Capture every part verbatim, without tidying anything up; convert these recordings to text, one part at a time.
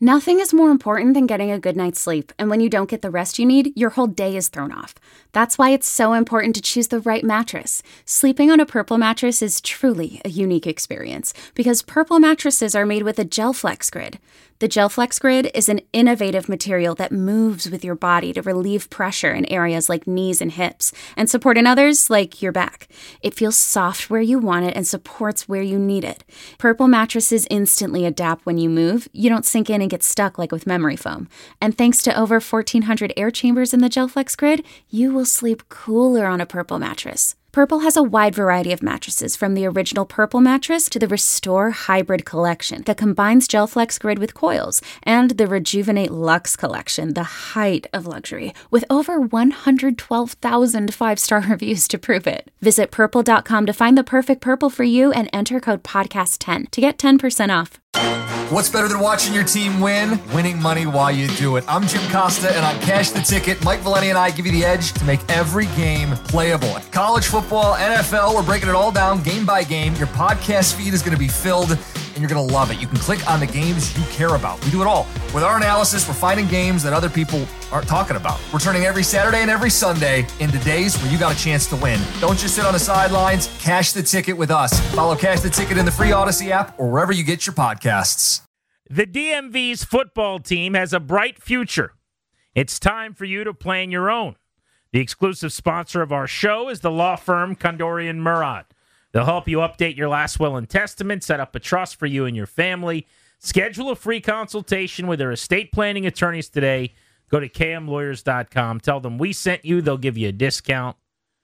Nothing is more important than getting a good night's sleep, and when you don't get the rest you need, your whole day is thrown off. That's why it's so important to choose the right mattress. Sleeping on a Purple mattress is truly a unique experience, because Purple mattresses are made with a GelFlex Grid. The GelFlex Grid is an innovative material that moves with your body to relieve pressure in areas like knees and hips, and support in others like your back. It feels soft where you want it and supports where you need it. Purple mattresses instantly adapt when you move. You don't sink in and get stuck like with memory foam. And thanks to over fourteen hundred air chambers in the GelFlex Grid, you will sleep cooler on a Purple mattress. Purple has a wide variety of mattresses, from the original Purple mattress to the Restore Hybrid collection that combines GelFlex Grid with coils, and the Rejuvenate Luxe collection, the height of luxury, with over one hundred twelve thousand five-star reviews to prove it. Visit purple dot com to find the perfect Purple for you and enter code podcast ten to get ten percent off. What's better than watching your team win? Winning money while you do it. I'm Jim Costa, and on Cash the Ticket, Mike Valeni and I give you the edge to make every game playable. College football, N F L, we're breaking it all down game by game. Your podcast feed is going to be filled, and you're going to love it. You can click on the games you care about. We do it all. With our analysis, we're finding games that other people aren't talking about. We're turning every Saturday and every Sunday into days where you got a chance to win. Don't just sit on the sidelines. Cash the Ticket with us. Follow Cash the Ticket in the free Odyssey app or wherever you get your podcasts. The D M V's football team has a bright future. It's time for you to plan your own. The exclusive sponsor of our show is the law firm Kondorian Murad. They'll help you update your last will and testament, set up a trust for you and your family. Schedule a free consultation with their estate planning attorneys today. Go to k m lawyers dot com. Tell them we sent you. They'll give you a discount.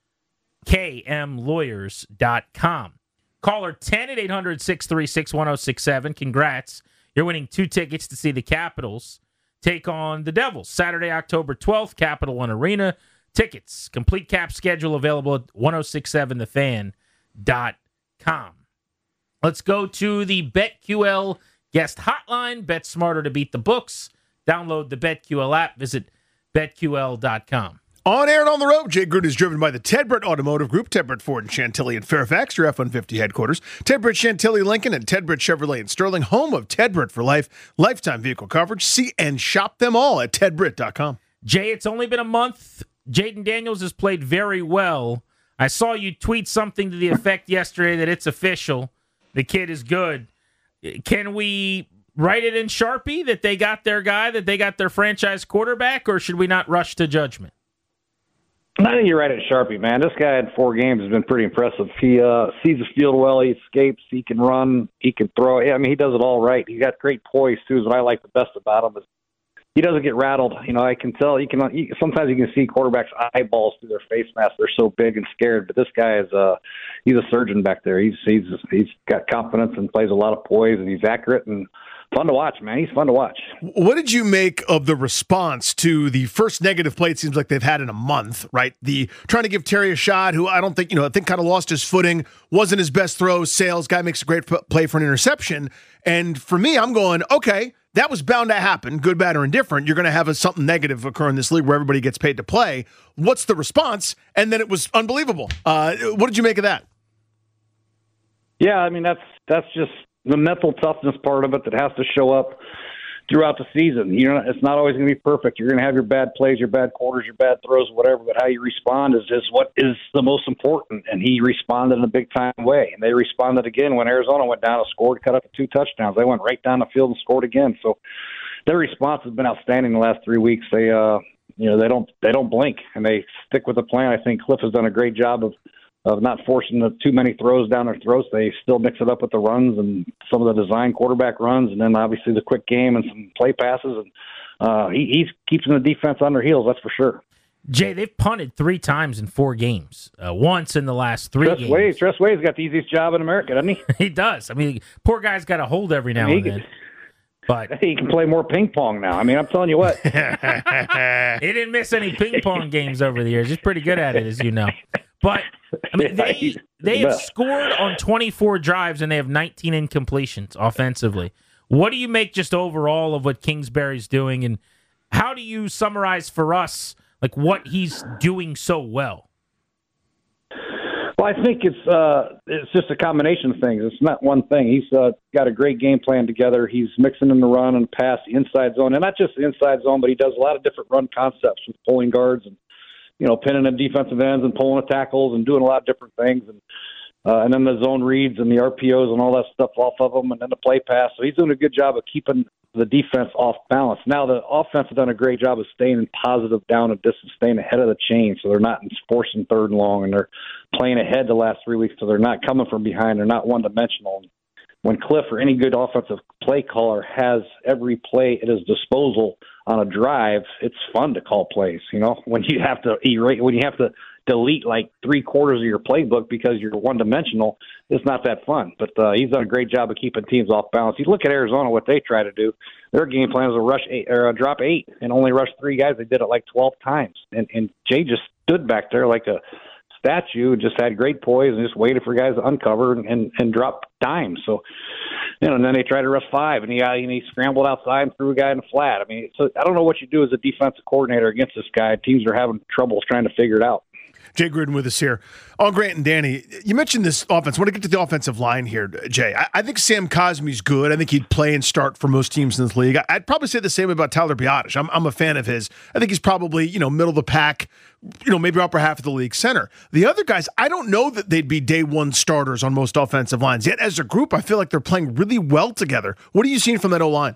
k m lawyers dot com. Caller ten at eight hundred, six three six, one oh six seven. Congrats. You're winning two tickets to see the Capitals take on the Devils. Saturday, October twelfth, Capital One Arena. Tickets, complete cap schedule available at ten sixty-seven the fan dot com. Let's go to the BetQL guest hotline. Bet smarter to beat the books. Download the BetQL app. Visit bet q l dot com. On air and on the road, Jay Gruden is driven by the Ted Britt Automotive Group, Ted Britt Ford and Chantilly in Fairfax, your F one fifty headquarters, Ted Britt Chantilly Lincoln, and Ted Britt Chevrolet in Sterling, home of Ted Britt for life, lifetime vehicle coverage. See and shop them all at ted britt dot com. Jay, it's only been a month. Jaden Daniels has played very well. I saw you tweet something to the effect yesterday that it's official. The kid is good. Can we write it in Sharpie that they got their guy, that they got their franchise quarterback, or should we not rush to judgment? I think you're right at Sharpie, man. This guy in four games has been pretty impressive. He uh, sees the field well. He escapes. He can run. He can throw. Yeah, I mean, he does it all right. He's got great poise, too, is what I like the best about him. Is he doesn't get rattled. You know, I can tell. You can. You, sometimes you can see quarterbacks' eyeballs through their face mask. They're so big and scared. But this guy is uh, he's a surgeon back there. He's he's he's got confidence and plays a lot of poise, and he's accurate and fun to watch, man. He's fun to watch. What did you make of the response to the first negative play it seems like they've had in a month, right? The trying to give Terry a shot, who I don't think, you know, I think kind of lost his footing, wasn't his best throw. Sales guy makes a great f- play for an interception. And for me, I'm going, okay, that was bound to happen, good, bad, or indifferent. You're going to have a, something negative occur in this league where everybody gets paid to play. What's the response? And then it was unbelievable. Uh, what did you make of that? Yeah, I mean, that's that's just the mental toughness part of it that has to show up throughout the season. You know, it's not always going to be perfect. You're going to have your bad plays, your bad quarters, your bad throws, whatever, but how you respond is, is what is the most important. And he responded in a big-time way. And they responded again when Arizona went down and scored, cut up to two touchdowns. They went right down the field and scored again. So their response has been outstanding the last three weeks. They, uh, you know, they don't they don't blink, and they stick with the plan. I think Cliff has done a great job of of not forcing the too many throws down their throats. They still mix it up with the runs and some of the design quarterback runs, and then obviously the quick game and some play passes. And uh, he, he's keeping the defense on their heels, that's for sure. Jay, they've punted three times in four games. Uh, once in the last three Tress games. Wade, Tress Wade's got the easiest job in America, doesn't he? He does. I mean, poor guy's got a hold every now I mean, and then. Can, but he can play more ping pong now. I mean, I'm telling you what. He didn't miss any ping pong games over the years. He's pretty good at it, as you know. But I mean, they they have scored on twenty-four drives and they have nineteen incompletions offensively. What do you make just overall of what Kingsbury's doing, and how do you summarize for us like what he's doing so well? Well, I think it's uh, it's just a combination of things. It's not one thing. He's uh, got a great game plan together. He's mixing in the run and pass, the inside zone, and not just the inside zone, but he does a lot of different run concepts with pulling guards and, you know, pinning in defensive ends and pulling the tackles and doing a lot of different things. And uh, and then the zone reads and the R P Os and all that stuff off of them, and then the play pass. So he's doing a good job of keeping the defense off balance. Now the offense has done a great job of staying in positive down and distance, staying ahead of the chain, so they're not forcing third and long, and they're playing ahead the last three weeks, so they're not coming from behind. They're not one-dimensional. When Cliff or any good offensive play caller has every play at his disposal on a drive, it's fun to call plays. You know, when you have to erase, when you have to delete like three quarters of your playbook because you're one-dimensional, it's not that fun. But uh, he's done a great job of keeping teams off balance. You look at Arizona, what they try to do. Their game plan was a rush eight, or a drop eight and only rush three guys. They did it like twelve times, and and Jay just stood back there like a statue and just had great poise and just waited for guys to uncover and, and, and drop dimes. So, you know, and then they tried to rush five, and he, uh, and he scrambled outside and threw a guy in the flat. I mean, so I don't know what you do as a defensive coordinator against this guy. Teams are having trouble trying to figure it out. Jay Gruden with us here. On Grant and Danny, you mentioned this offense. I want to get to the offensive line here, Jay. I, I think Sam Cosmi's good. I think he'd play and start for most teams in this league. I, I'd probably say the same about Tyler Biadasz. I'm, I'm a fan of his. I think he's probably, you know, middle of the pack, you know, maybe upper half of the league center. The other guys, I don't know that they'd be day one starters on most offensive lines. Yet as a group, I feel like they're playing really well together. What are you seeing from that O-line?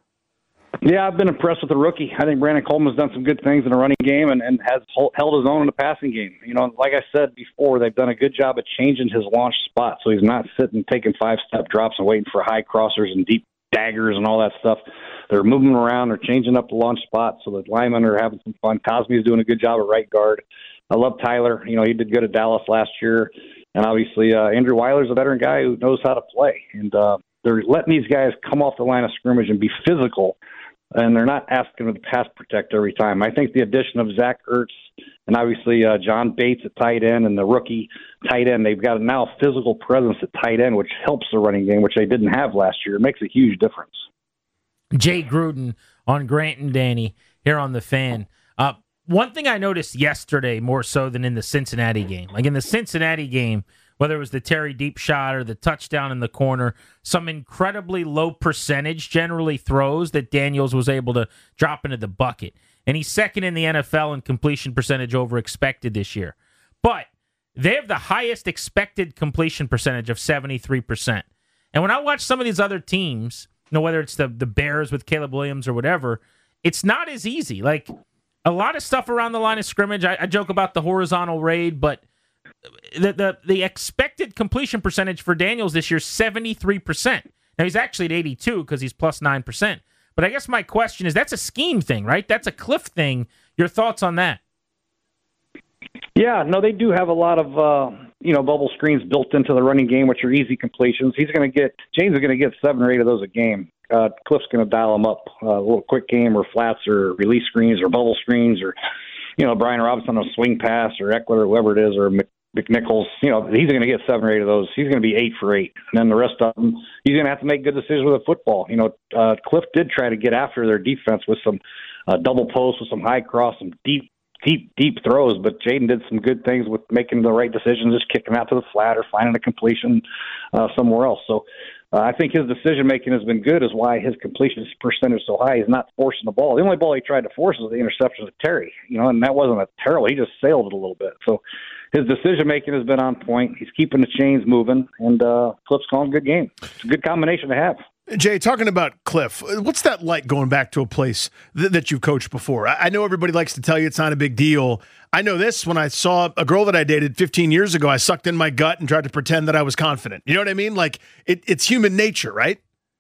Yeah, I've been impressed with the rookie. I think Brandon Coleman's done some good things in the running game and, and has held his own in the passing game. You know, like I said before, they've done a good job of changing his launch spot, so he's not sitting taking five-step drops and waiting for high crossers and deep daggers and all that stuff. They're moving around. They're changing up the launch spot, so the linemen are having some fun. Cosmi's doing a good job at right guard. I love Tyler. You know, he did good at Dallas last year. And obviously, uh, Andrew Weiler's a veteran guy who knows how to play. And uh, they're letting these guys come off the line of scrimmage and be physical, and they're not asking them to pass protect every time. I think the addition of Zach Ertz and obviously uh, John Bates at tight end and the rookie tight end, they've got now a physical presence at tight end, which helps the running game, which they didn't have last year. It makes a huge difference. Jay Gruden on Grant and Danny here on The Fan. Uh, one thing I noticed yesterday more so than in the Cincinnati game, like in the Cincinnati game, whether it was the Terry deep shot or the touchdown in the corner, some incredibly low percentage generally throws that Daniels was able to drop into the bucket. And he's second in the N F L in completion percentage over expected this year. But they have the highest expected completion percentage of seventy-three percent. And when I watch some of these other teams, you know, whether it's the, the Bears with Caleb Williams or whatever, it's not as easy. Like a lot of stuff around the line of scrimmage, I, I joke about the horizontal raid, but The, the the expected completion percentage for Daniels this year is seventy-three percent. Now, he's actually at eighty-two because he's plus nine percent. But I guess my question is, that's a scheme thing, right? That's a Cliff thing. Your thoughts on that? Yeah, no, they do have a lot of, uh, you know, bubble screens built into the running game, which are easy completions. He's going to get, James is going to get seven or eight of those a game. Uh, Cliff's going to dial them up, uh, a little quick game or flats or release screens or bubble screens or, you know, Brian Robinson on a swing pass or Eckler or whoever it is or McNichols, you know, he's going to get seven or eight of those. He's going to be eight for eight. And then the rest of them, he's going to have to make good decisions with the football. You know, uh, Cliff did try to get after their defense with some uh, double posts, with some high cross, some deep, deep, deep throws. But Jaden did some good things with making the right decisions, just kicking out to the flat or finding a completion uh, somewhere else. So uh, I think his decision-making has been good, is why his completion percentage is so high. He's not forcing the ball. The only ball he tried to force was the interception of Terry, you know, and that wasn't a terrible. He just sailed it a little bit. So his decision-making has been on point. He's keeping the chains moving, and uh, Cliff's calling a good game. It's a good combination to have. Jay, talking about Cliff, what's that like going back to a place th- that you've coached before? I-, I know everybody likes to tell you it's not a big deal. I know this, when I saw a girl that I dated fifteen years ago, I sucked in my gut and tried to pretend that I was confident. You know what I mean? Like, it, it's human nature, right?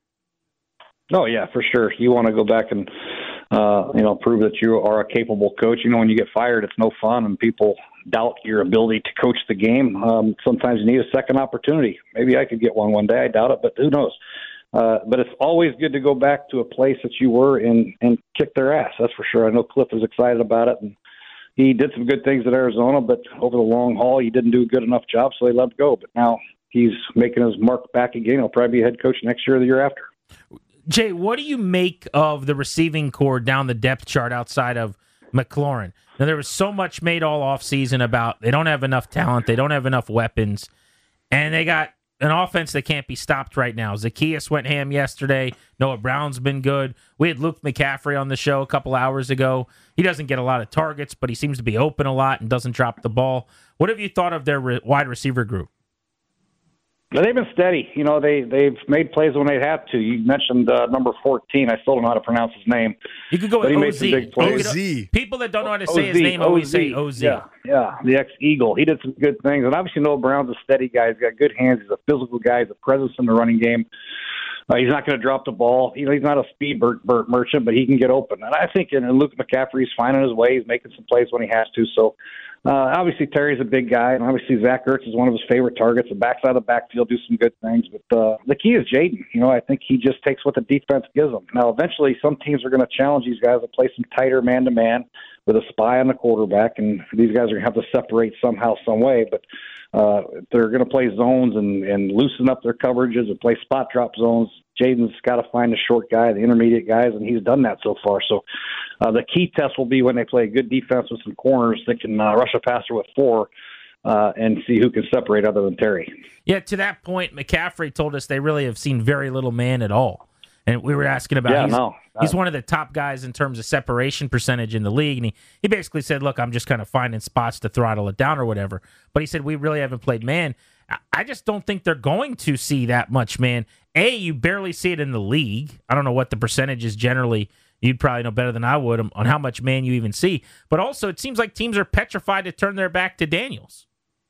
Oh, yeah, for sure. You want to go back and, uh, you know, prove that you are a capable coach. You know, when you get fired, it's no fun, and people doubt your ability to coach the game. Um, sometimes you need a second opportunity. Maybe I could get one one day. I doubt it, but who knows? Uh, but it's always good to go back to a place that you were in and kick their ass. That's for sure. I know Cliff is excited about it, and he did some good things at Arizona, but over the long haul, he didn't do a good enough job, so he let go. But now he's making his mark back again. He'll probably be a head coach next year or the year after. Jay, what do you make of the receiving core down the depth chart outside of McLaurin. Now, there was so much made all offseason about they don't have enough talent, they don't have enough weapons, and they got an offense that can't be stopped right now. Zacchaeus went ham yesterday. Noah Brown's been good. We had Luke McCaffrey on the show a couple hours ago. He doesn't get a lot of targets, but he seems to be open a lot and doesn't drop the ball. What have you thought of their re- wide receiver group? They've been steady. You know, they, they've made plays when they have to. You mentioned uh, number fourteen. I still don't know how to pronounce his name. You could go with O Z. O Z. People that don't know how to say his name always say O Z. Yeah, yeah, the ex-Eagle. He did some good things. And obviously Noah Brown's a steady guy. He's got good hands. He's a physical guy. He's a presence in the running game. Uh, he's not going to drop the ball. You know, he's not a speed Bert, Bert merchant, but he can get open. And I think and Luke McCaffrey's finding his way. He's making some plays when he has to. So, Uh, obviously, Terry's a big guy, and obviously Zach Ertz is one of his favorite targets. The backside of the backfield do some good things, but uh, the key is Jaden. You know, I think he just takes what the defense gives him. Now, eventually, some teams are going to challenge these guys to play some tighter man-to-man with a spy on the quarterback, and these guys are going to have to separate somehow, some way. But uh, they're going to play zones and, and loosen up their coverages and play spot drop zones. Jaden's got to find the short guy, the intermediate guys, and he's done that so far. So uh, the key test will be when they play good defense with some corners that can uh, rush a passer with four uh, and see who can separate other than Terry. Yeah, to that point, McCaffrey told us they really have seen very little man at all. And we were asking about yeah, he's, no, no. he's one of the top guys in terms of separation percentage in the league. And he, he basically said, look, I'm just kind of finding spots to throttle it down or whatever. But he said, we really haven't played man. I just don't think they're going to see that much man. A, you barely see it in the league. I don't know what the percentage is generally. You'd probably know better than I would on how much man you even see. But also, it seems like teams are petrified to turn their back to Daniels.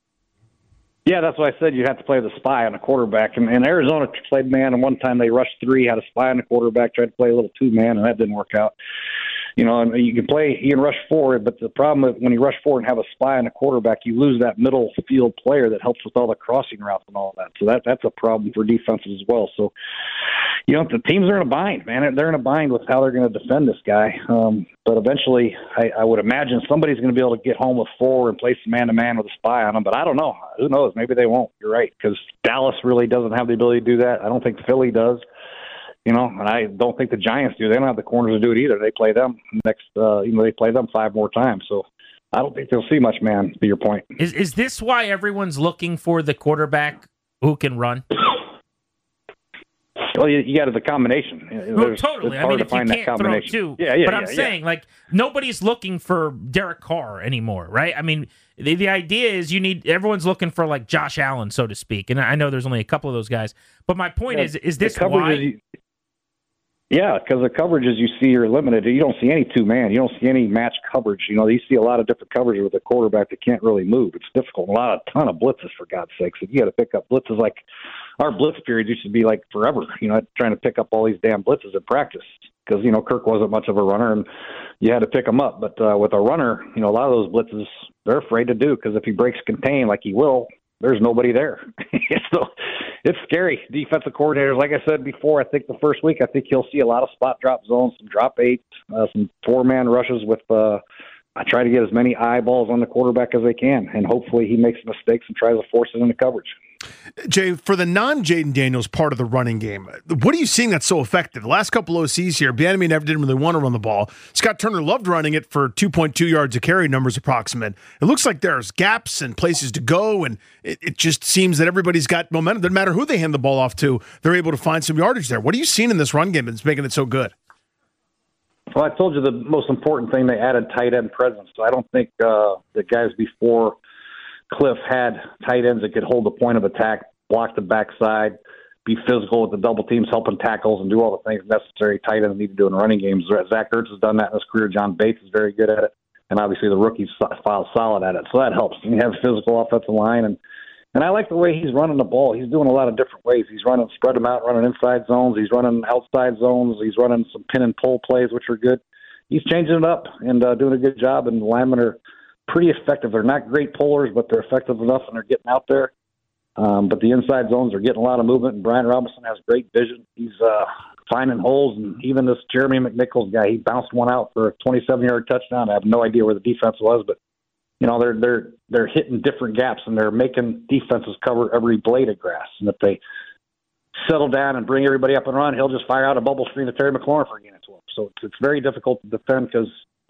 Yeah, that's why I said you have to play the spy on a quarterback. And, and Arizona played man, and one time they rushed three, had a spy on the quarterback, tried to play a little two-man, and that didn't work out. You know, and you can play, you can rush forward, but the problem is when you rush forward and have a spy on a quarterback, you lose that middle field player that helps with all the crossing routes and all that. So that that's a problem for defenses as well. So, you know, the teams are in a bind, man. They're in a bind with how they're going to defend this guy. Um, but eventually, I, I would imagine somebody's going to be able to get home with four and play some man-to-man with a spy on them. But I don't know. Who knows? Maybe they won't. You're right, because Dallas really doesn't have the ability to do that. I don't think Philly does. You know, and I don't think the Giants do. They don't have the corners to do it either. They play them next, uh, you know, they play them five more times. So I don't think they'll see much, man, to your point. Is is this why everyone's looking for the quarterback who can run? Well, you, you got the combination. Well, totally. I mean, if you can't throw two. Yeah, yeah, but I'm yeah, saying, yeah. like, nobody's looking for Derek Carr anymore, right? I mean, the, the idea is you need, everyone's looking for, like, Josh Allen, so to speak. And I know there's only a couple of those guys. But my point yeah, is, is this why? Is, Yeah, because the coverages you see are limited. You don't see any two-man. You don't see any match coverage. You know, you see a lot of different coverage with a quarterback that can't really move. It's difficult. A lot of ton of blitzes, for God's sakes. If you got to pick up blitzes, like our blitz period used to be like forever, you know, trying to pick up all these damn blitzes in practice because, you know, Kirk wasn't much of a runner and you had to pick them up. But uh, with a runner, you know, a lot of those blitzes, they're afraid to do because if he breaks contain like he will, there's nobody there. So it's scary. Defensive coordinators, like I said before, I think the first week, I think he'll see a lot of spot drop zones, some drop eight, uh, some four-man rushes with uh, I try to get as many eyeballs on the quarterback as they can, and hopefully he makes mistakes and tries to force it into coverage. Jay, for the non-Jaden Daniels part of the running game, what are you seeing that's so effective? The last couple O Cs here, Bieniemy never didn't really want to run the ball. Scott Turner loved running it for two point two yards a carry, numbers approximate. It looks like there's gaps and places to go, and it, it just seems that everybody's got momentum. Doesn't matter who they hand the ball off to, they're able to find some yardage there. What are you seeing in this run game that's making it so good? Well, I told you the most important thing, they added tight end presence. So I don't think uh, the guys before Cliff had tight ends that could hold the point of attack, block the backside, be physical with the double teams, helping tackles, and do all the things necessary tight ends need to do in running games. Zach Ertz has done that in his career. John Bates is very good at it. And obviously the rookies file solid at it. So that helps. You have a physical offensive line. And, and I like the way he's running the ball. He's doing a lot of different ways. He's running, spread them out, running inside zones. He's running outside zones. He's running some pin and pull plays, which are good. He's changing it up and uh, doing a good job. And the linemen are pretty effective. They're not great pullers, but they're effective enough, and they're getting out there. Um, but the inside zones are getting a lot of movement, and Brian Robinson has great vision. He's uh, finding holes, and even this Jeremy McNichols guy, he bounced one out for a twenty-seven-yard touchdown. I have no idea where the defense was, but you know they're they're they're hitting different gaps, and they're making defenses cover every blade of grass. And if they settle down and bring everybody up and run, he'll just fire out a bubble screen to Terry McLaurin for a gain of twelve. So it's, it's very difficult to defend because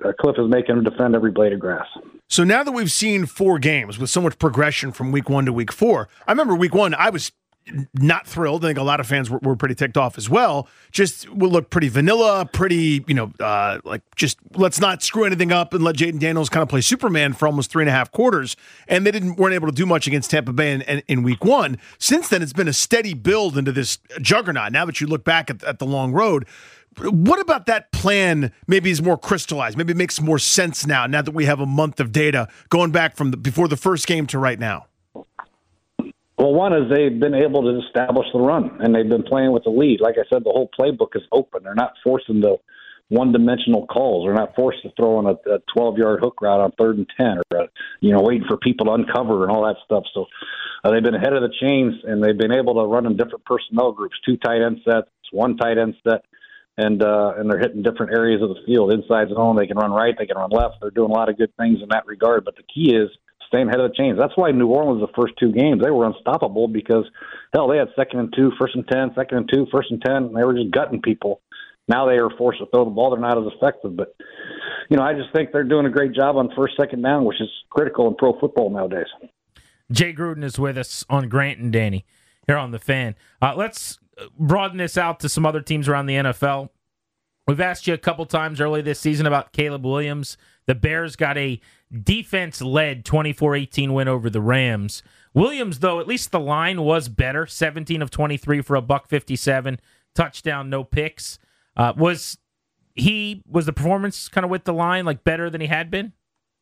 uh, Cliff is making him defend every blade of grass. So now that we've seen four games with so much progression from week one to week four, I remember week one, I was not thrilled. I think a lot of fans were, were pretty ticked off as well. Just will look pretty vanilla, pretty, you know, uh, like just let's not screw anything up and let Jaden Daniels kind of play Superman for almost three and a half quarters. And they didn't weren't able to do much against Tampa Bay in, in, in week one. Since then, it's been a steady build into this juggernaut. Now that you look back at, at the long road, what about that plan maybe is more crystallized? Maybe it makes more sense now, now that we have a month of data going back from the, before the first game to right now? Well, one is they've been able to establish the run, and they've been playing with the lead. Like I said, the whole playbook is open. They're not forcing the one-dimensional calls. They're not forced to throw in a twelve-yard hook route on third and ten, or uh, you know, waiting for people to uncover and all that stuff. So uh, they've been ahead of the chains, and they've been able to run in different personnel groups: two tight end sets, one tight end set, and uh, and they're hitting different areas of the field. Inside zone, they can run right, they can run left. They're doing a lot of good things in that regard. But the key is staying ahead of the chains. That's why New Orleans, the first two games, they were unstoppable because, hell, they had second and two, first and ten, second and two, first and ten, and they were just gutting people. Now they are forced to throw the ball. They're not as effective. But, you know, I just think they're doing a great job on first, second down, which is critical in pro football nowadays. Jay Gruden is with us on Grant and Danny here on The Fan. Uh, let's broaden this out to some other teams around the N F L. We've asked you a couple times early this season about Caleb Williams. The Bears got a defense-led twenty-four eighteen win over the Rams. Williams, though, at least the line was better, seventeen of twenty-three for a buck fifty-seven, touchdown, no picks. Uh, was he was the performance kind of with the line like better than he had been?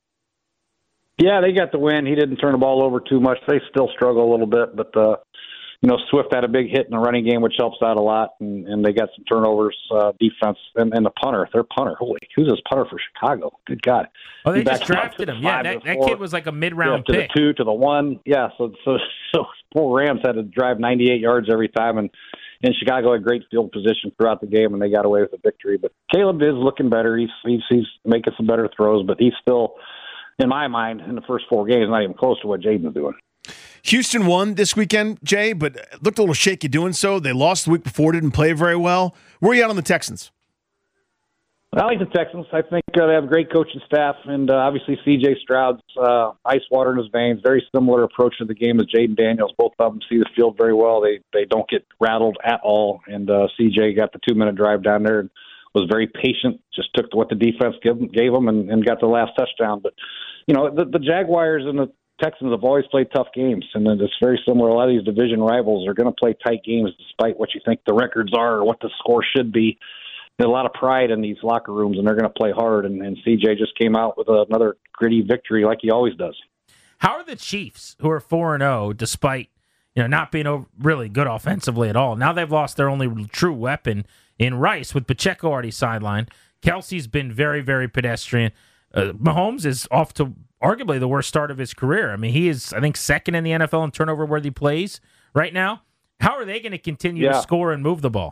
Yeah, they got the win. He didn't turn the ball over too much. They still struggle a little bit, but uh, you know, Swift had a big hit in the running game, which helps out a lot, and, and they got some turnovers, uh, defense, and, and the punter, their punter. Holy, who's this punter for Chicago? Good God! Oh, they he just drafted him. Yeah, that, that kid was like a mid-round yeah, to pick. the two to the one. Yeah, so so so poor Rams had to drive ninety-eight yards every time, and and Chicago had great field position throughout the game, and they got away with the victory. But Caleb is looking better. He's he's, he's making some better throws, but he's still, in my mind, in the first four games, not even close to what Jaden's doing. Houston won this weekend, Jay, but looked a little shaky doing so. They lost the week before, didn't play very well. Where are you at on the Texans? I like the Texans. I think uh, they have a great coaching staff, and uh, obviously C J Stroud's uh, ice water in his veins. Very similar approach to the game as Jaden Daniels. Both of them see the field very well. They they don't get rattled at all, and uh, C J got the two-minute drive down there and was very patient, just took what the defense gave, gave him and, and got the last touchdown. But, you know, the, the Jaguars and the Texans have always played tough games, and it's very similar. A lot of these division rivals are going to play tight games despite what you think the records are or what the score should be. There's a lot of pride in these locker rooms, and they're going to play hard, and, and C J just came out with another gritty victory like he always does. How are the Chiefs, who are four and oh, despite you know not being really good offensively at all? Now they've lost their only true weapon in Rice with Pacheco already sidelined. Kelsey's been very, very pedestrian. Uh, Mahomes is off to arguably the worst start of his career. I mean, he is, I think, second in the N F L in turnover-worthy plays right now. How are they going to continue yeah. to score and move the ball?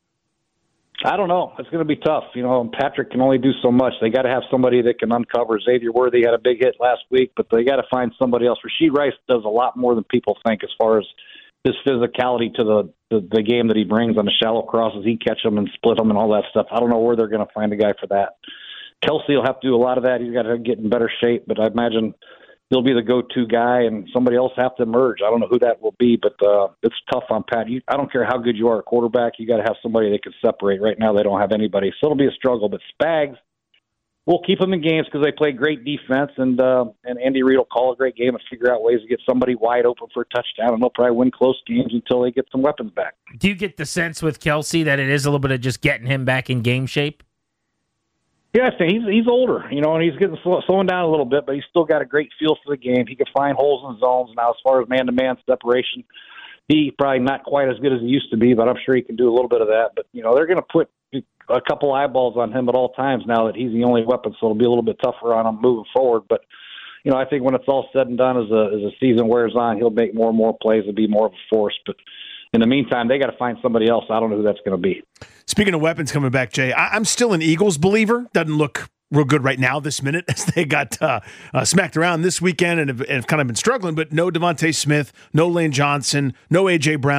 I don't know. It's going to be tough. You know, Patrick can only do so much. They got to have somebody that can uncover. Xavier Worthy had a big hit last week, but they got to find somebody else. Rashee Rice does a lot more than people think as far as his physicality to the, the, the game that he brings on the shallow crosses. He catch them and split them and all that stuff. I don't know where they're going to find a guy for that. Kelsey will have to do a lot of that. He's got to get in better shape, but I imagine he'll be the go-to guy, and somebody else have to emerge. I don't know who that will be, but uh, it's tough on Pat. You, I don't care how good you are at quarterback. You got to have somebody that can separate. Right now, they don't have anybody, so it'll be a struggle. But Spags will keep them in games because they play great defense, and uh, and Andy Reid will call a great game and figure out ways to get somebody wide open for a touchdown, and they'll probably win close games until they get some weapons back. Do you get the sense with Kelsey that it is a little bit of just getting him back in game shape? Yeah, I think he's he's older, you know, and he's getting slow, slowing down a little bit, but he's still got a great feel for the game. He can find holes in zones. Now, as far as man-to-man separation, he probably not quite as good as he used to be, but I'm sure he can do a little bit of that. But, you know, they're going to put a couple eyeballs on him at all times now that he's the only weapon, so it'll be a little bit tougher on him moving forward. But, you know, I think when it's all said and done, as a, as a season wears on, he'll make more and more plays and be more of a force. But in the meantime, they got to find somebody else. I don't know who that's going to be. Speaking of weapons coming back, Jay, I- I'm still an Eagles believer. Doesn't look real good right now this minute as they got uh, uh, smacked around this weekend and have, and have kind of been struggling, but no Devontae Smith, no Lane Johnson, no A J Brown.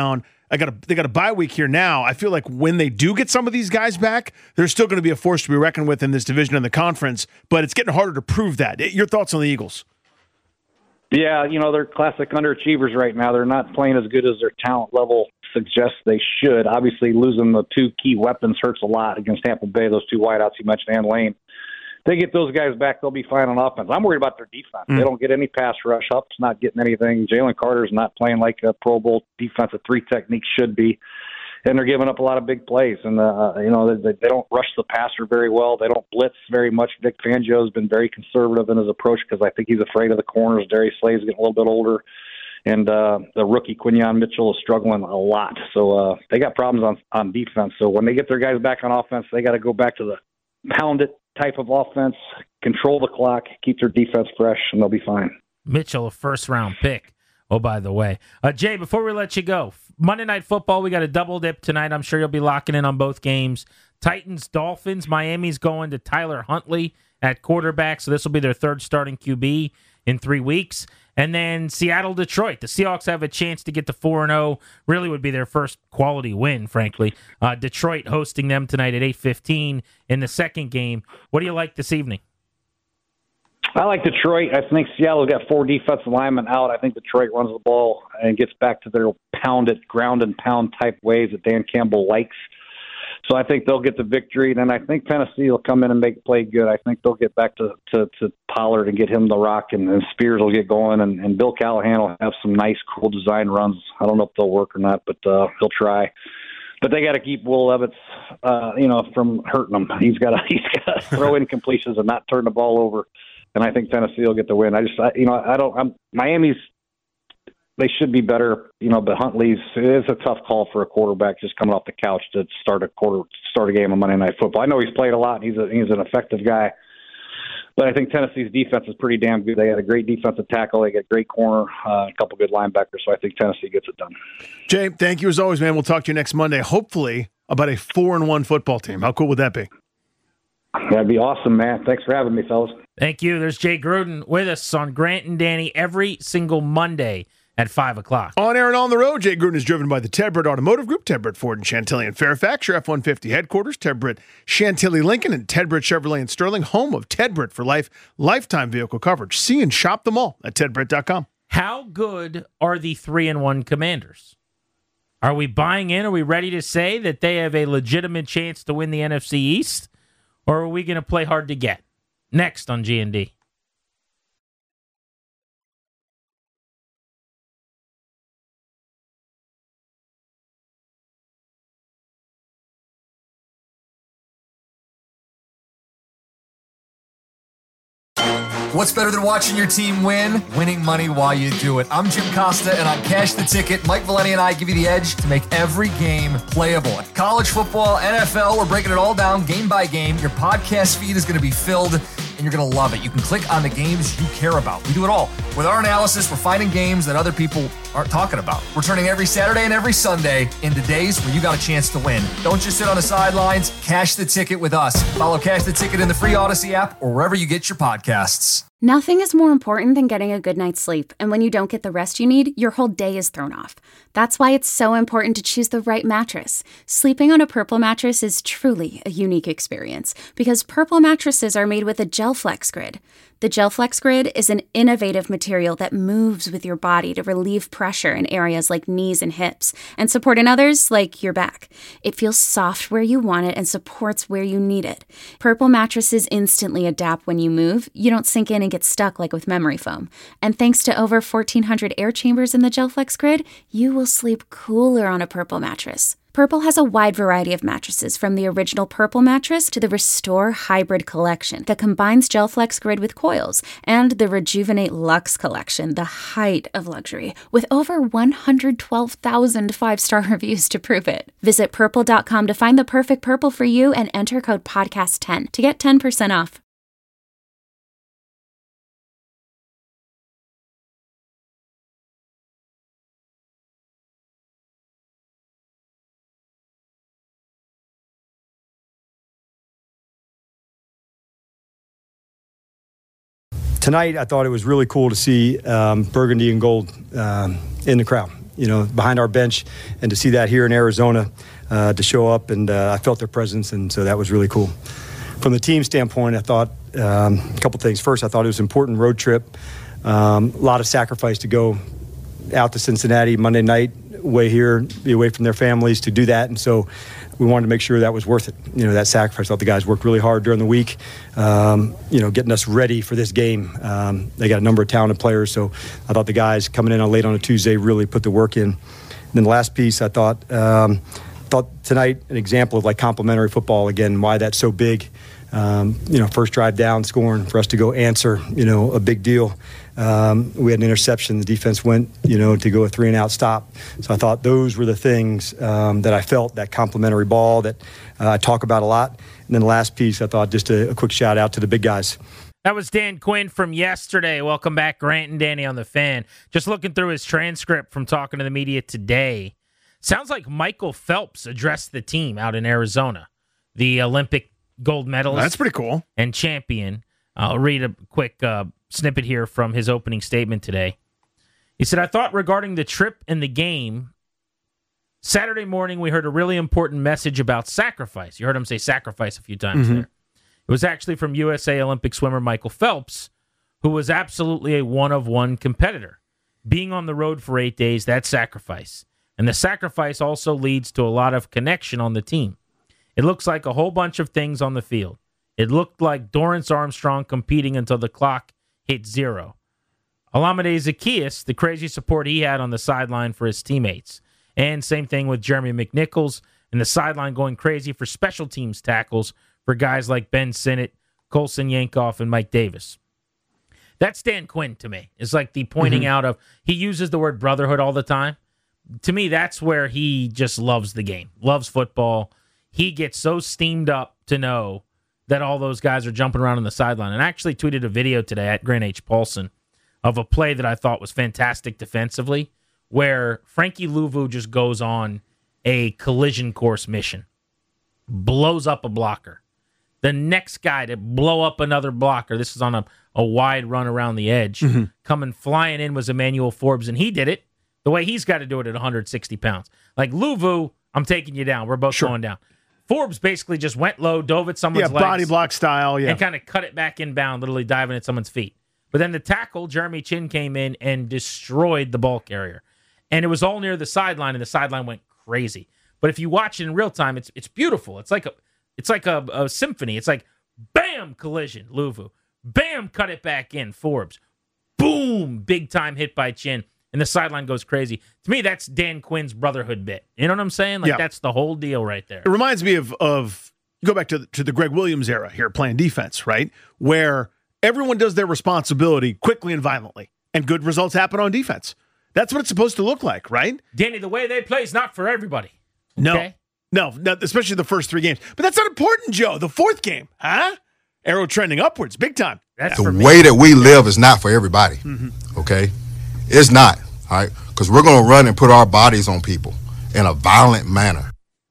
I got a, they got a bye week here now. I feel like when they do get some of these guys back, they're still going to be a force to be reckoned with in this division and the conference, but it's getting harder to prove that. Your thoughts on the Eagles? Yeah, you know, they're classic underachievers right now. They're not playing as good as their talent level suggests they should. Obviously, losing the two key weapons hurts a lot against Tampa Bay, those two wideouts you mentioned, and Lane. If they get those guys back, they'll be fine on offense. I'm worried about their defense. Mm. They don't get any pass rush. Hup's not getting anything. Jalen Carter's not playing like a Pro Bowl defensive three technique should be. And they're giving up a lot of big plays. And, uh, you know, they, they don't rush the passer very well. They don't blitz very much. Vic Fangio has been very conservative in his approach because I think he's afraid of the corners. Darius Slay's getting a little bit older. And uh, the rookie Quinyon Mitchell is struggling a lot. So uh, they got problems on, on defense. So when they get their guys back on offense, they got to go back to the pound it type of offense, control the clock, keep their defense fresh, and they'll be fine. Mitchell, a first-round pick. Oh, by the way. Uh, Jay, before we let you go, Monday Night Football, we got a double dip tonight. I'm sure you'll be locking in on both games. Titans, Dolphins. Miami's going to Tyler Huntley at quarterback, so this will be their third starting Q B in three weeks. And then Seattle, Detroit. The Seahawks have a chance to get to four and oh. Really would be their first quality win, frankly. Uh, Detroit hosting them tonight at eight fifteen in the second game. What do you like this evening? I like Detroit. I think Seattle's got four defensive linemen out. I think Detroit runs the ball and gets back to their pound it, ground and pound type ways that Dan Campbell likes. So I think they'll get the victory. And then I think Tennessee will come in and make play good. I think they'll get back to, to, to Pollard and get him the rock, and, and Spears will get going. And, and Bill Callahan will have some nice, cool design runs. I don't know if they'll work or not, but uh, he'll try. But they got to keep Will Levis, uh, you know, from hurting him. He's got to he's got to throw incompletions and not turn the ball over. And I think Tennessee will get the win. I just, I, you know, I don't. I'm Miami's. They should be better, you know. But Huntley's it's a tough call for a quarterback just coming off the couch to start a quarter, start a game on Monday Night Football. I know he's played a lot. And he's a, he's an effective guy. But I think Tennessee's defense is pretty damn good. They had a great defensive tackle. They got a great corner, uh, a couple good linebackers. So I think Tennessee gets it done. Jay, thank you as always, man. We'll talk to you next Monday. Hopefully about a four and one football team. How cool would that be? That'd be awesome, man. Thanks for having me, fellas. Thank you. There's Jay Gruden with us on Grant and Danny every single Monday at five o'clock. On air and on the road, Jay Gruden is driven by the Ted Britt Automotive Group, Ted Britt Ford and Chantilly in Fairfax, your F one fifty headquarters, Ted Britt Chantilly Lincoln, and Ted Britt Chevrolet in Sterling, home of Ted Britt for Life, lifetime vehicle coverage. See and shop them all at ted britt dot com. How good are the three and one Commanders? Are we buying in? Are we ready to say that they have a legitimate chance to win the N F C East? Or are we going to play hard to get? Next on G and D. What's better than watching your team win? Winning money while you do it. I'm Jim Costa, and on Cash the Ticket, Mike Valeni and I give you the edge to make every game playable. College football, N F L, we're breaking it all down game by game. Your podcast feed is going to be filled, and you're going to love it. You can click on the games you care about. We do it all. With our analysis, we're finding games that other people aren't talking about. We're turning every Saturday and every Sunday into days where you got a chance to win. Don't just sit on the sidelines. Cash the Ticket with us. Follow Cash the Ticket in the free Odyssey app or wherever you get your podcasts. Nothing is more important than getting a good night's sleep, and when you don't get the rest you need, your whole day is thrown off. That's why it's so important to choose the right mattress. Sleeping on a Purple mattress is truly a unique experience because Purple mattresses are made with a GelFlex Grid. The GelFlex Grid is an innovative material that moves with your body to relieve pressure in areas like knees and hips and support in others like your back. It feels soft where you want it and supports where you need it. Purple mattresses instantly adapt when you move. You don't sink in and get stuck like with memory foam. And thanks to over fourteen hundred air chambers in the GelFlex Grid, you will sleep cooler on a Purple mattress. Purple has a wide variety of mattresses, from the original Purple mattress to the Restore Hybrid collection that combines GelFlex Grid with coils, and the Rejuvenate Luxe collection, the height of luxury, with over one hundred twelve thousand five-star reviews to prove it. Visit purple dot com to find the perfect Purple for you and enter code podcast ten to get ten percent off. Tonight, I thought it was really cool to see um, burgundy and gold um, in the crowd. you know, behind our bench, and to see that here in Arizona, uh, to show up, and uh, I felt their presence, and so that was really cool. From the team standpoint, I thought um, a couple things. First, I thought it was an important road trip, um, a lot of sacrifice to go out to Cincinnati Monday night, way here, be away from their families to do that, and so we wanted to make sure that was worth it. You know, that sacrifice. I thought the guys worked really hard during the week, um, you know, getting us ready for this game. Um, they got a number of talented players, so I thought the guys coming in on late on a Tuesday really put the work in. And then the last piece, I thought, um, thought tonight an example of like complementary football again, why that's so big. Um, you know, first drive down, scoring for us to go answer, you know, a big deal. Um, we had an interception. The defense went, you know, to go a three and out stop. So I thought those were the things um, that I felt, that complimentary ball that uh, I talk about a lot. And then the last piece, I thought just a, a quick shout out to the big guys. That was Dan Quinn from yesterday. Welcome back, Grant and Danny on the Fan. Just looking through his transcript from talking to the media today. Sounds like Michael Phelps addressed the team out in Arizona, the Olympic gold medalist. That's pretty cool. And champion. I'll read a quick uh, snippet here from his opening statement today. He said, I thought regarding the trip and the game, Saturday morning we heard a really important message about sacrifice. You heard him say sacrifice a few times mm-hmm. there. It was actually from U S A Olympic swimmer Michael Phelps, who was absolutely a one-of-one competitor. Being on the road for eight days, that's sacrifice. And the sacrifice also leads to a lot of connection on the team. It looks like a whole bunch of things on the field. It looked like Dorrance Armstrong competing until the clock hit zero. Olamide Zaccheaus, the crazy support he had on the sideline for his teammates. And same thing with Jeremy McNichols and the sideline going crazy for special teams tackles for guys like Ben Sinnott, Colson Yankoff, and Mike Davis. That's Dan Quinn to me. It's like the pointing mm-hmm. out of, he uses the word brotherhood all the time. To me, that's where he just loves the game, loves football. He gets so steamed up to know that all those guys are jumping around on the sideline. And I actually tweeted a video today at Grant H. Paulson of a play that I thought was fantastic defensively, where Frankie Louvu just goes on a collision course mission, blows up a blocker. The next guy to blow up another blocker, this is on a, a wide run around the edge, mm-hmm. coming flying in was Emmanuel Forbes, and he did it the way he's got to do it at one hundred sixty pounds. Like, Louvu, I'm taking you down. We're both sure. going down. Forbes basically just went low, dove at someone's yeah, legs. Body block style, yeah. And kind of cut it back inbound, literally diving at someone's feet. But then the tackle, Jeremy Chin, came in and destroyed the ball carrier. And it was all near the sideline, and the sideline went crazy. But if you watch it in real time, it's it's beautiful. It's like a it's like a, a symphony. It's like, bam, collision, Louvu. Bam, cut it back in, Forbes. Boom, big time hit by Chin. And the sideline goes crazy. To me, that's Dan Quinn's brotherhood bit. You know what I'm saying? Like, yeah. that's the whole deal right there. It reminds me of, of go back to the, to the Greg Williams era here, playing defense, right? Where everyone does their responsibility quickly and violently, and good results happen on defense. That's what it's supposed to look like, right? Danny, the way they play is not for everybody. Okay? No, no, not, especially the first three games. But that's not important, Joe. The fourth game, huh? Arrow trending upwards, big time. That's the way that we live is not for everybody, mm-hmm. okay? It's not. All right, because we're going to run and put our bodies on people in a violent manner.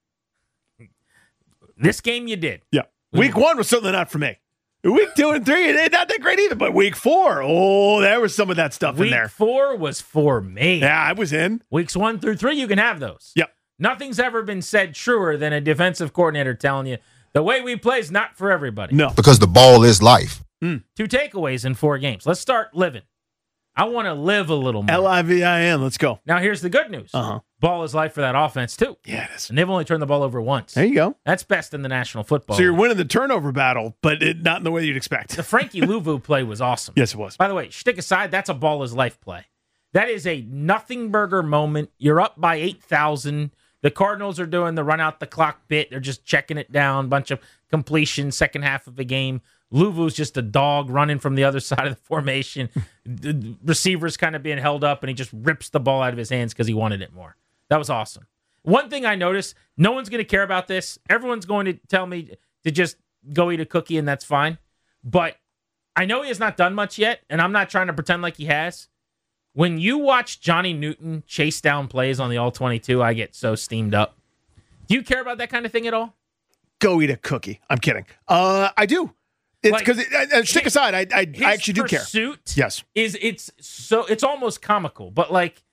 This game you did. Yeah. Week one was certainly not for me. Week two and three, it not that great either. But week four, oh, there was some of that stuff week in there. Week four was for me. Yeah, I was in. Weeks one through three, you can have those. Yep. Nothing's ever been said truer than a defensive coordinator telling you the way we play is not for everybody. No. Because the ball is life. Mm. Two takeaways in four games. Let's start living. I want to live a little more. L I V I N. Let's go. Now, here's the good news. Uh-huh. Ball is life for that offense, too. Yeah, it is. And they've only turned the ball over once. There you go. That's best in the National Football So you're winning the turnover battle, but it, not in the way you'd expect. The Frankie Louvu play was awesome. Yes, it was. By the way, shtick aside, that's a ball is life play. That is a nothing burger moment. You're up by eight thousand. The Cardinals are doing the run out the clock bit. They're just checking it down. Bunch of completion, second half of the game. Louvu's just a dog running from the other side of the formation. The receiver's kind of being held up, and he just rips the ball out of his hands because he wanted it more. That was awesome. One thing I noticed, no one's going to care about this. Everyone's going to tell me to just go eat a cookie, and that's fine. But I know he has not done much yet, and I'm not trying to pretend like he has. When you watch Johnny Newton chase down plays on the all twenty-two, I get so steamed up. Do you care about that kind of thing at all? Go eat a cookie. I'm kidding. Uh, I do. It's because like, uh, stick aside. I I, I actually do care. His pursuit yes. is it's so it's almost comical, but like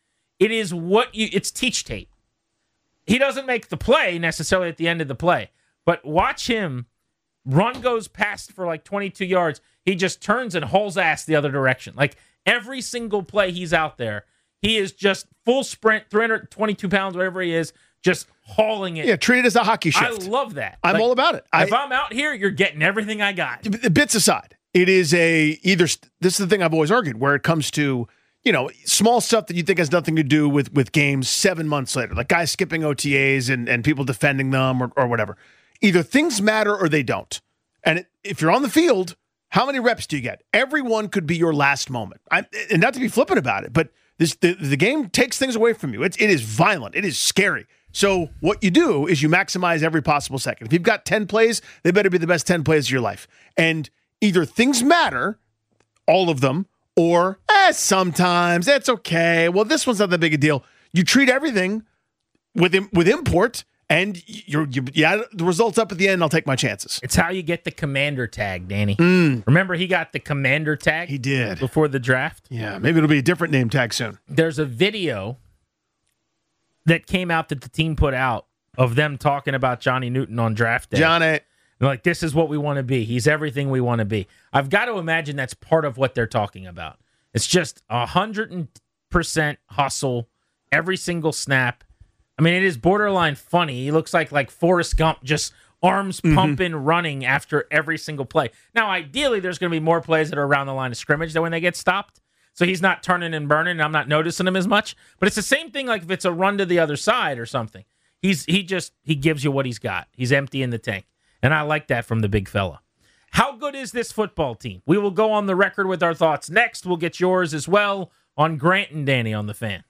It is what you, it's teach tape. He doesn't make the play necessarily at the end of the play, but watch him. Run goes past for like twenty-two yards. He just turns and hauls ass the other direction. Like every single play he's out there, he is just full sprint, three hundred twenty-two pounds, whatever he is, just hauling it. Yeah, treat it as a hockey shift. I love that. I'm like, all about it. If I, I'm out here, you're getting everything I got. Bits aside, it is a either. This is the thing I've always argued where it comes to, you know, small stuff that you think has nothing to do with with games seven months later, like guys skipping O T As and, and people defending them or, or whatever. Either things matter or they don't. And it, if you're on the field, how many reps do you get? Everyone could be your last moment. I, and not to be flippant about it, but this the, the game takes things away from you. It, it is violent. It is scary. So what you do is you maximize every possible second. If you've got ten plays, they better be the best ten plays of your life. And either things matter, all of them, or eh, sometimes it's okay. Well, this one's not that big a deal. You treat everything with with import, and you're you, yeah, the results up at the end. I'll take my chances. It's how you get the commander tag, Danny. Mm. Remember, he got the commander tag. He did before the draft. Yeah, maybe it'll be a different name tag soon. There's a video that came out that the team put out of them talking about Johnny Newton on draft day. Johnny. They're like, this is what we want to be. He's everything we want to be. I've got to imagine that's part of what they're talking about. It's just one hundred percent hustle every single snap. I mean, it is borderline funny. He looks like like Forrest Gump, just arms Mm-hmm. pumping, running after every single play. Now, ideally, there's going to be more plays that are around the line of scrimmage than when they get stopped. So he's not turning and burning, and I'm not noticing him as much. But it's the same thing like if it's a run to the other side or something. He's he just he gives you what he's got. He's empty in the tank. And I like that from the big fella. How good is this football team? We will go on the record with our thoughts next. We'll get yours as well on Grant and Danny on the Fan.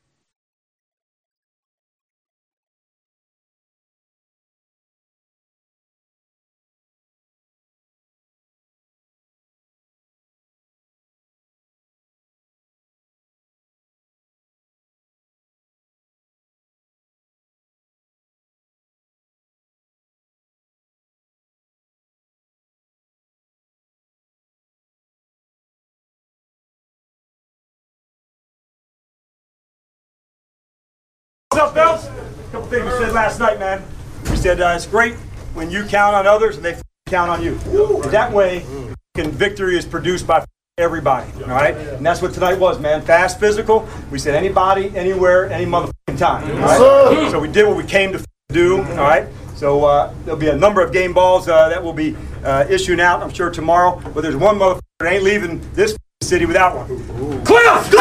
What's up, Bells? A couple things we said last night, man. We said uh, it's great when you count on others and they count on you. And that way, victory is produced by everybody, all right? And that's what tonight was, man. Fast, physical. We said anybody, anywhere, any motherfucking time, all right? So we did what we came to do, all right? So uh, there'll be a number of game balls uh, that will be uh, issuing out, I'm sure, tomorrow. But there's one motherfucker that ain't leaving this city without one. Cliff!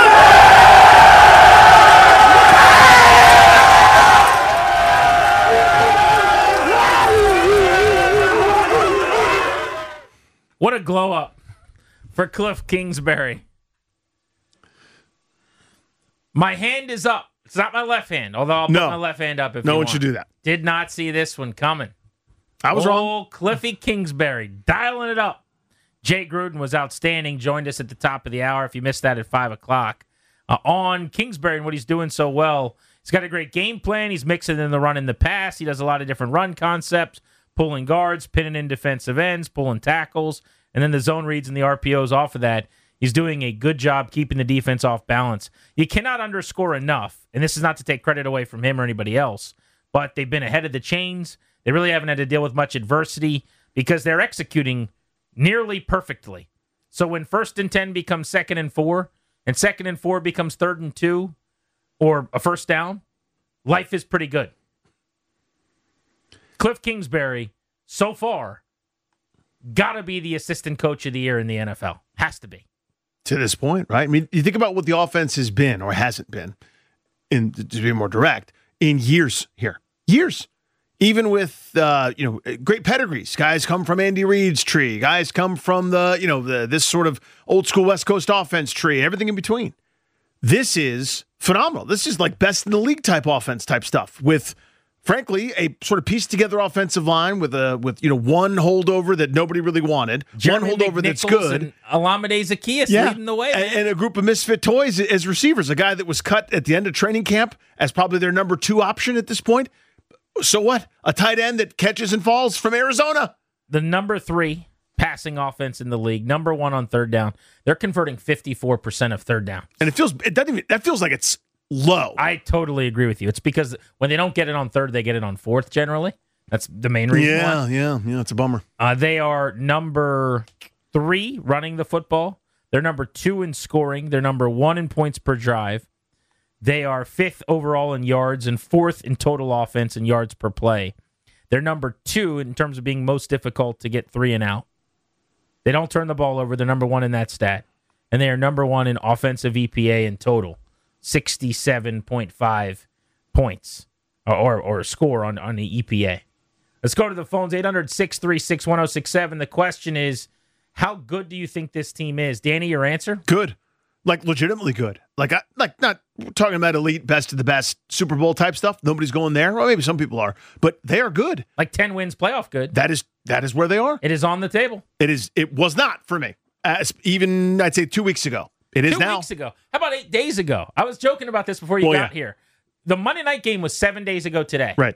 What a glow up for Cliff Kingsbury. My hand is up. It's not my left hand, although I'll put No. my left hand up if No you one want. should do that. Did not see this one coming. I was oh, wrong. Cliffy Kingsbury dialing it up. Jay Gruden was outstanding. Joined us at the top of the hour. If you missed that at five o'clock. Uh, on Kingsbury and what he's doing so well. He's got a great game plan. He's mixing in the run and the pass. He does a lot of different run concepts. Pulling guards, pinning in defensive ends, pulling tackles, and then the zone reads and the R P Os off of that. He's doing a good job keeping the defense off balance. You cannot underscore enough, and this is not to take credit away from him or anybody else, but they've been ahead of the chains. They really haven't had to deal with much adversity because they're executing nearly perfectly. So when first and ten becomes second and four, and second and four becomes third and two, or a first down, life is pretty good. Cliff Kingsbury, so far, got to be the assistant coach of the year in the N F L. Has to be. To this point, right? I mean, you think about what the offense has been or hasn't been, in to be more direct, in years here. Years. Even with, uh, you know, great pedigrees. Guys come from Andy Reid's tree. Guys come from the, you know, the, this sort of old school West Coast offense tree. Everything in between. This is phenomenal. This is like best in the league type offense type stuff with, frankly, a sort of pieced together offensive line with a with you know one holdover that nobody really wanted, Jeremy one holdover that's McNichols good, and Alameda Zacchaeus yeah, leading the way, and, man. and a group of misfit toys as receivers. A guy that was cut at the end of training camp as probably their number two option at this point. So what? A tight end that catches and falls from Arizona. The number three passing offense in the league, number one on third down. They're converting fifty-four percent of third down. And it feels it doesn't even that feels like it's low. I totally agree with you. It's because when they don't get it on third, they get it on fourth generally. That's the main reason Yeah, why. yeah, yeah. It's a bummer. Uh, they are number three running the football. They're number two in scoring. They're number one in points per drive. They are fifth overall in yards and fourth in total offense and yards per play. They're number two in terms of being most difficult to get three and out. They don't turn the ball over. They're number one in that stat. And they are number one in offensive E P A in total, sixty-seven point five points or, or, or score on, on the E P A. Let's go to the phones, eight hundred, six three six, one oh six seven. The question is, how good do you think this team is? Danny, your answer? Good. Like, legitimately good. Like, I, like not talking about elite, best of the best, Super Bowl type stuff. Nobody's going there. Well, maybe some people are. But they are good. Like ten wins, playoff good. That is that is where they are. It is on the table. It is. It was not for me. As even, I'd say, two weeks ago. It is Two now. weeks ago. How about eight days ago? I was joking about this before you Well, got yeah. here. The Monday night game was seven days ago today. Right.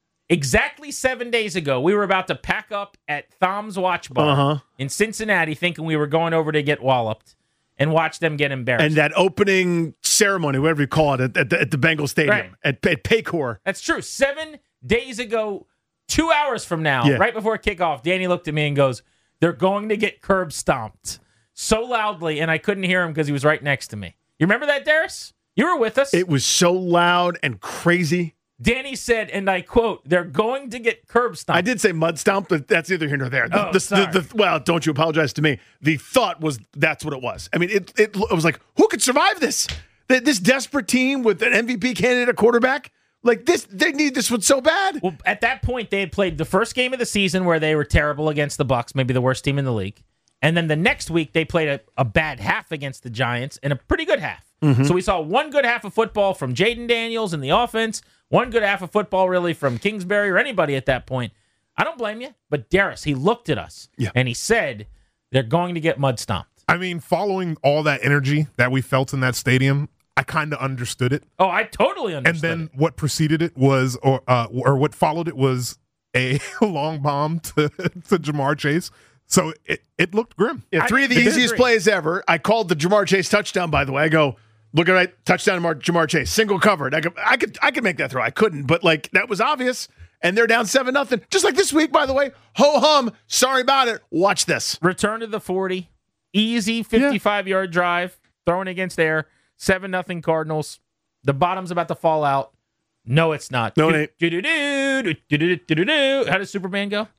Exactly seven days ago, we were about to pack up at Thom's Watch Bar Uh-huh. in Cincinnati, thinking we were going over to get walloped and watch them get embarrassed. And that opening ceremony, whatever you call it, at, at, the, at the Bengal Stadium, Right. at, at Paycor. That's true. Seven days ago, two hours from now, Yeah. right before kickoff, Danny looked at me and goes, they're going to get curb stomped so loudly, and I couldn't hear him because he was right next to me. You remember that, Darius? You were with us. It was so loud and crazy. Danny said, and I quote, they're going to get curb stomped. I did say mud stomp, but that's neither here nor there. The, Oh, the, sorry. the, the, well, don't you apologize to me. The thought was that's what it was. I mean, it, it, it was like, who could survive this? Th- This desperate team with an M V P candidate at quarterback? Like this, they need this one so bad. Well, at that point, they had played the first game of the season where they were terrible against the Bucs, maybe the worst team in the league. And then the next week, they played a, a bad half against the Giants and a pretty good half. Mm-hmm. So we saw one good half of football from Jaden Daniels in the offense, one good half of football really from Kingsbury or anybody at that point. I don't blame you. But Darius, he looked at us Yeah. and he said, they're going to get mud stomped. I mean, following all that energy that we felt in that stadium, I kind of understood it. Oh, I totally And understood. then what preceded it was, or uh, or what followed it was a long bomb to, to Jamar Chase. So it, it looked grim. Yeah, three of the I easiest disagree. plays ever. I called the Jamar Chase touchdown, by the way. I go, look at that touchdown, Jamar, Jamar Chase, single covered. I could, I could, I could make that throw. I couldn't, but like that was obvious. And they're down seven nothing. Just like this week, by the way. Ho hum. Sorry about it. Watch this. Return to the forty. Easy fifty-five-yard drive. Throwing against air. seven nothing Cardinals. The bottom's about to fall out. No, it's not. No, it ain't. Do-do-do, do-do-do, do-do-do. How does Superman go?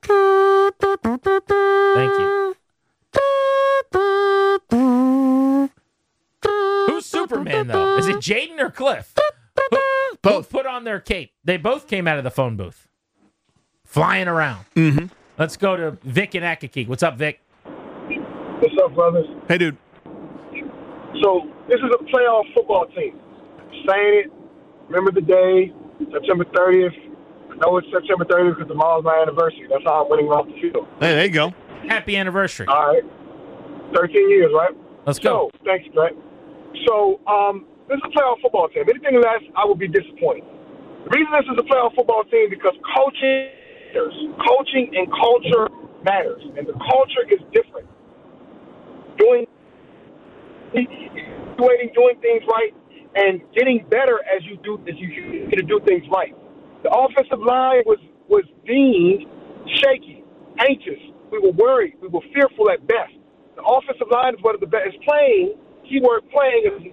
Thank you. Who's Superman, though? Is it Jaden or Cliff? Who, Both. who put on their cape? They both came out of the phone booth. Flying around. Mm-hmm. Let's go to Vic and Akakeek. What's up, Vic? What's up, brothers? Hey, dude. So this is a playoff football team. Saying it. Remember the day, September thirtieth. I know it's September thirtieth because tomorrow's my anniversary. That's how I'm winning off the field. Hey, there you go. Happy anniversary. All right. thirteen years, right? Let's go. So, thanks, Brett. So, um, this is a playoff football team. Anything less, I would be disappointed. The reason this is a playoff football team because coaching matters. Coaching and culture matters. And the culture is different. Doing, doing, doing things right and getting better as you do as you get to do things right. The offensive line was, was deemed shaky, anxious. We were worried. We were fearful at best. The offensive line is one of the best. It's playing, keyword playing, is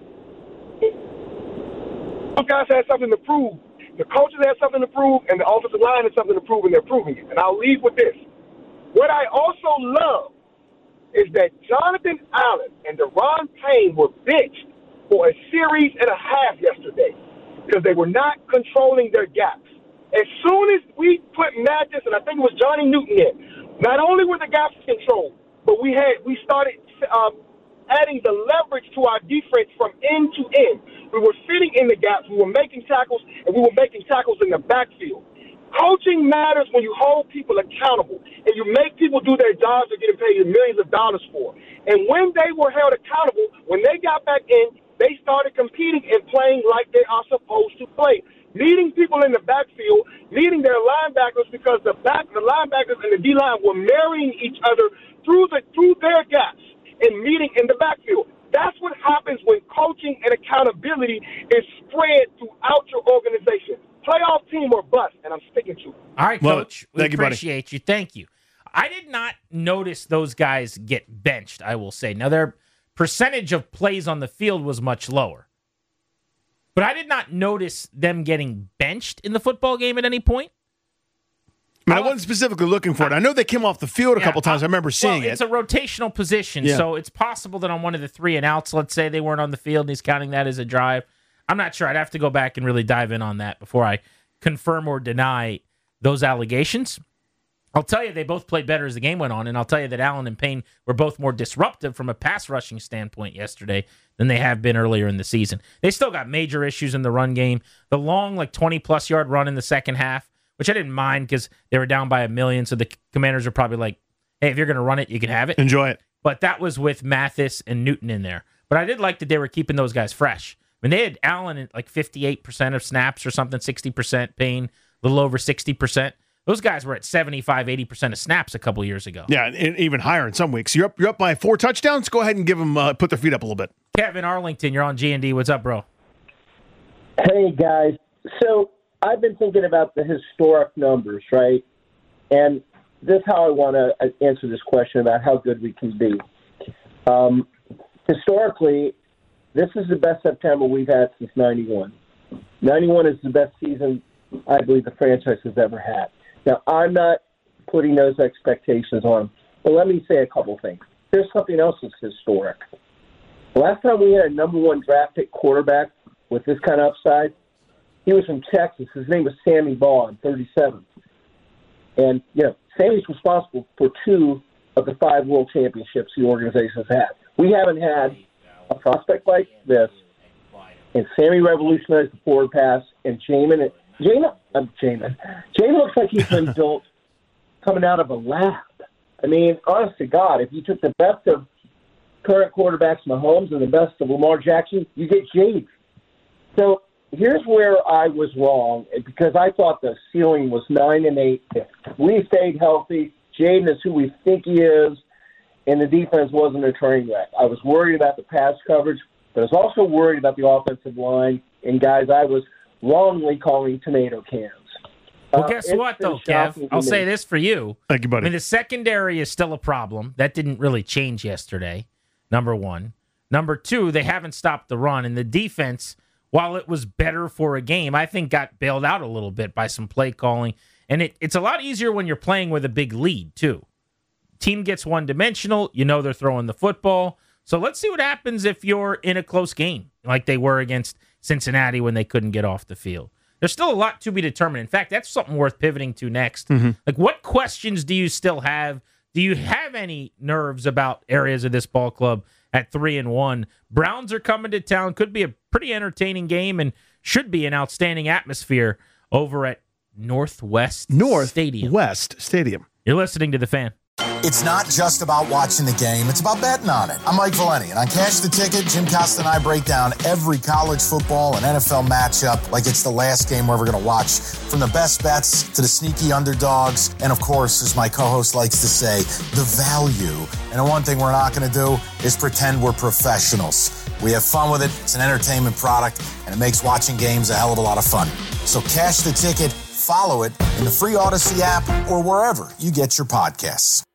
those guys had something to prove. The coaches had something to prove, and the offensive line has something to prove, and they're proving it. And I'll leave with this. What I also love is that Jonathan Allen and Deron Payne were benched for a series and a half yesterday because they were not controlling their gaps. As soon as we put Mathis, and I think it was Johnny Newton in, not only were the gaps controlled, but we had we started um, adding the leverage to our defense from end to end. We were fitting in the gaps, we were making tackles, and we were making tackles in the backfield. Coaching matters when you hold people accountable and you make people do their jobs they're getting paid millions of dollars for. And when they were held accountable, when they got back in, they started competing and playing like they are supposed to play. Leading people in the backfield, leading their linebackers because the back, the linebackers and the D-line were marrying each other through the through their gaps and meeting in the backfield. That's what happens when coaching and accountability is spread throughout your organization. Playoff team or bust, and I'm sticking to it. All right, Love Coach. it. We Thank you, buddy. appreciate you. Thank you. I did not notice those guys get benched, I will say. Now, their percentage of plays on the field was much lower. But I did not notice them getting benched in the football game at any point. I mean, I wasn't specifically looking for it. I know they came off the field a Yeah, couple times. I remember seeing well, it. It's a rotational position, Yeah. so it's possible that on one of the three and outs, let's say they weren't on the field and he's counting that as a drive. I'm not sure. I'd have to go back and really dive in on that before I confirm or deny those allegations. I'll tell you they both played better as the game went on, and I'll tell you that Allen and Payne were both more disruptive from a pass rushing standpoint yesterday than they have been earlier in the season. They still got major issues in the run game. The long, like twenty-plus yard run in the second half, which I didn't mind because they were down by a million, so the Commanders are probably like, hey, if you're going to run it, you can have it. Enjoy it. But that was with Mathis and Newton in there. But I did like that they were keeping those guys fresh. I mean, they had Allen at like fifty-eight percent of snaps or something, sixty percent, Payne a little over sixty percent. Those guys were at seventy-five, eighty percent of snaps a couple years ago. Yeah, and even higher in some weeks. You're up, you're up by four touchdowns. Go ahead and give them, uh, put their feet up a little bit. Kevin Arlington, you're on G and D. What's up, bro? Hey, guys. So I've been thinking about the historic numbers, right? And this is how I want to answer this question about how good we can be. Um, historically, this is the best September we've had since ninety-one. ninety-one is the best season I believe the franchise has ever had. Now, I'm not putting those expectations on, but let me say a couple things. There's something else that's historic. The last time we had a number one draft pick quarterback with this kind of upside, he was from Texas. His name was Sammy Baugh, thirty-seven. And, you know, Sammy's responsible for two of the five world championships the organization has had. We haven't had a prospect like this, and Sammy revolutionized the forward pass, and Jamin, Jamin, I'm Jamin. Jamin looks like he's been built coming out of a lab. I mean, honest to God, if you took the best of current quarterbacks, Mahomes, and the best of Lamar Jackson, you get Jade. So here's where I was wrong, because I thought the ceiling was nine and eight. If we stayed healthy, Jaden is who we think he is, and the defense wasn't a train wreck. I was worried about the pass coverage, but I was also worried about the offensive line and guys I was wrongly calling tomato cans. Well, Uh, guess it's what, been though, shocking Kev? to I'll me. say this for you. Thank you, I buddy. mean, the secondary is still a problem. That didn't really change yesterday, number one. Number two, they haven't stopped the run. And the defense, while it was better for a game, I think got bailed out a little bit by some play calling. And it, it's a lot easier when you're playing with a big lead, too. Team gets one-dimensional. You know they're throwing the football. So let's see what happens if you're in a close game, like they were against Cincinnati when they couldn't get off the field. There's still a lot to be determined. In fact, that's something worth pivoting to next. Mm-hmm. Like, what questions do you still have? Do you have any nerves about areas of this ball club at three and one? Browns are coming to town. Could be a pretty entertaining game and should be an outstanding atmosphere over at Northwest North Stadium. West Stadium. You're listening to The Fan. It's not just about watching the game, it's about betting on it. I'm Mike Valeni, and on Cash the Ticket, Jim Costa and I break down every college football and N F L matchup like it's the last game we're ever going to watch. From the best bets to the sneaky underdogs, and of course, as my co-host likes to say, the value. And the one thing we're not going to do is pretend we're professionals. We have fun with it, it's an entertainment product, and it makes watching games a hell of a lot of fun. So Cash the Ticket, follow it in the free Odyssey app or wherever you get your podcasts.